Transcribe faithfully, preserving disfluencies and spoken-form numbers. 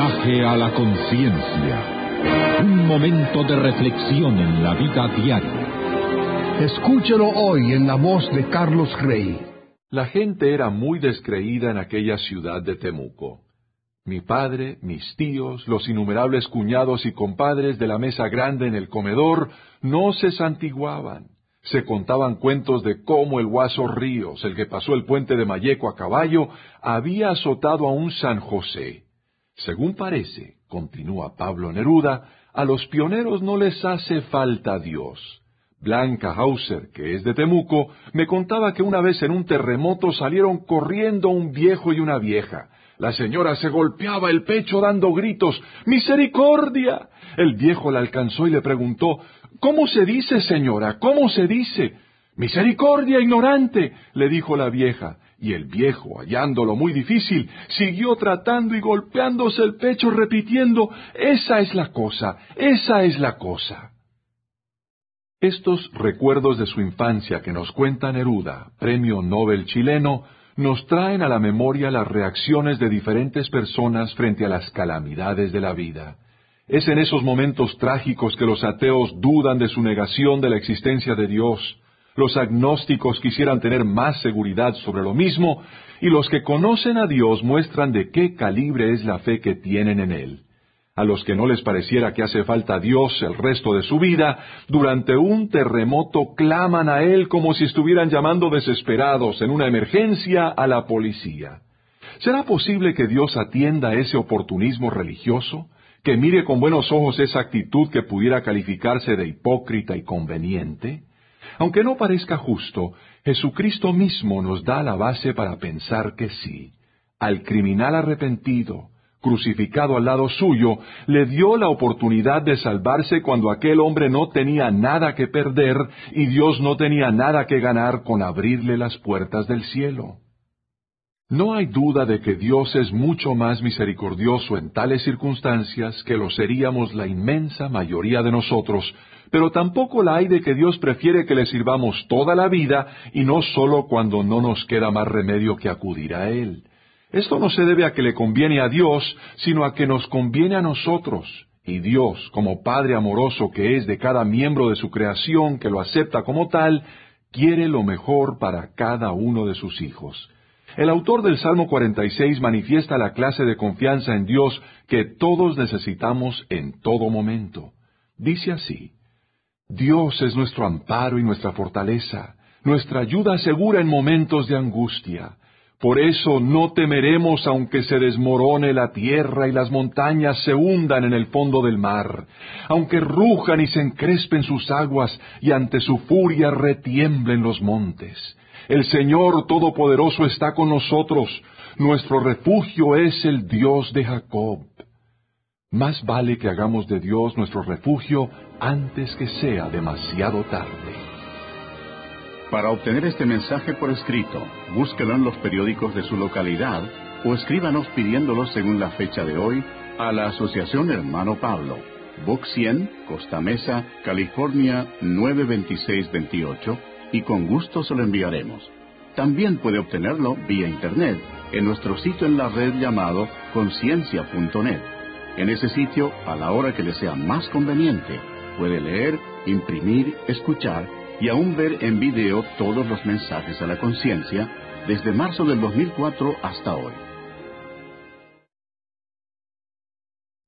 Viaje a la conciencia. Un momento de reflexión en la vida diaria. Escúchelo hoy en la voz de Carlos Rey. La gente era muy descreída en aquella ciudad de Temuco. Mi padre, mis tíos, los innumerables cuñados y compadres de la mesa grande en el comedor no se santiguaban. Se contaban cuentos de cómo el Guaso Ríos, el que pasó el puente de Malleco a caballo, había azotado a un San José. Según parece, continúa Pablo Neruda, a los pioneros no les hace falta Dios. Blanca Hauser, que es de Temuco, me contaba que una vez en un terremoto salieron corriendo un viejo y una vieja. La señora se golpeaba el pecho dando gritos, ¡misericordia! El viejo la alcanzó y le preguntó, ¿cómo se dice, señora? ¿Cómo se dice? ¡Misericordia, ignorante!, le dijo la vieja. Y el viejo, hallándolo muy difícil, siguió tratando y golpeándose el pecho repitiendo, ¡esa es la cosa! ¡Esa es la cosa! Estos recuerdos de su infancia que nos cuenta Neruda, premio Nobel chileno, nos traen a la memoria las reacciones de diferentes personas frente a las calamidades de la vida. Es en esos momentos trágicos que los ateos dudan de su negación de la existencia de Dios, los agnósticos quisieran tener más seguridad sobre lo mismo, y los que conocen a Dios muestran de qué calibre es la fe que tienen en Él. A los que no les pareciera que hace falta Dios el resto de su vida, durante un terremoto claman a Él como si estuvieran llamando desesperados en una emergencia a la policía. ¿Será posible que Dios atienda ese oportunismo religioso? ¿Que mire con buenos ojos esa actitud que pudiera calificarse de hipócrita y conveniente? Aunque no parezca justo, Jesucristo mismo nos da la base para pensar que sí. Al criminal arrepentido, crucificado al lado suyo, le dio la oportunidad de salvarse cuando aquel hombre no tenía nada que perder y Dios no tenía nada que ganar con abrirle las puertas del cielo. No hay duda de que Dios es mucho más misericordioso en tales circunstancias que lo seríamos la inmensa mayoría de nosotros, pero tampoco la hay de que Dios prefiere que le sirvamos toda la vida y no solo cuando no nos queda más remedio que acudir a Él. Esto no se debe a que le conviene a Dios, sino a que nos conviene a nosotros. Y Dios, como Padre amoroso que es de cada miembro de su creación que lo acepta como tal, quiere lo mejor para cada uno de sus hijos. El autor del Salmo cuarenta y seis manifiesta la clase de confianza en Dios que todos necesitamos en todo momento. Dice así, Dios es nuestro amparo y nuestra fortaleza, nuestra ayuda segura en momentos de angustia. Por eso no temeremos aunque se desmorone la tierra y las montañas se hundan en el fondo del mar, aunque rujan y se encrespen sus aguas y ante su furia retiemblen los montes. El Señor Todopoderoso está con nosotros, nuestro refugio es el Dios de Jacob. Más vale que hagamos de Dios nuestro refugio antes que sea demasiado tarde. Para obtener este mensaje por escrito, búsquelo en los periódicos de su localidad o escríbanos pidiéndolo según la fecha de hoy a la Asociación Hermano Pablo, Box cien, Costa Mesa, California nueve veintiséis veintiocho, y con gusto se lo enviaremos. También puede obtenerlo vía Internet en nuestro sitio en la red llamado conciencia punto net. En ese sitio, a la hora que le sea más conveniente, puede leer, imprimir, escuchar y aún ver en video todos los mensajes a la conciencia desde marzo del dos mil cuatro hasta hoy.